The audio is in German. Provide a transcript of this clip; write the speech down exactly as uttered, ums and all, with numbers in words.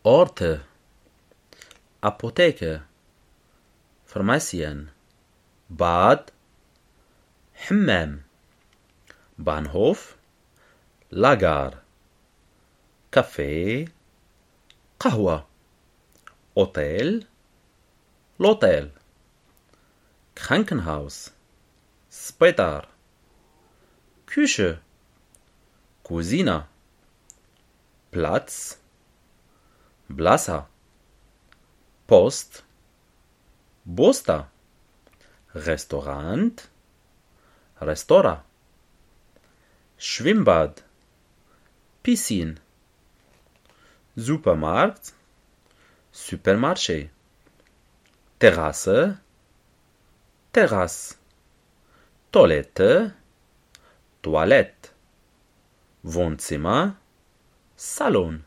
Orte, Apotheke, Pharmacien, Bad, Hammam, Bahnhof, Lager, Café, Qahwa, Hotel, L'Hotel, Krankenhaus, Spital, Küche, Cousine, Platz, Blasa, Post, Bosta, Restaurant, Restaurant, Schwimmbad, Piscine, Supermarkt, Supermarché, Terrasse, Terrasse, Toilette, Toilette, Wohnzimmer, Salon.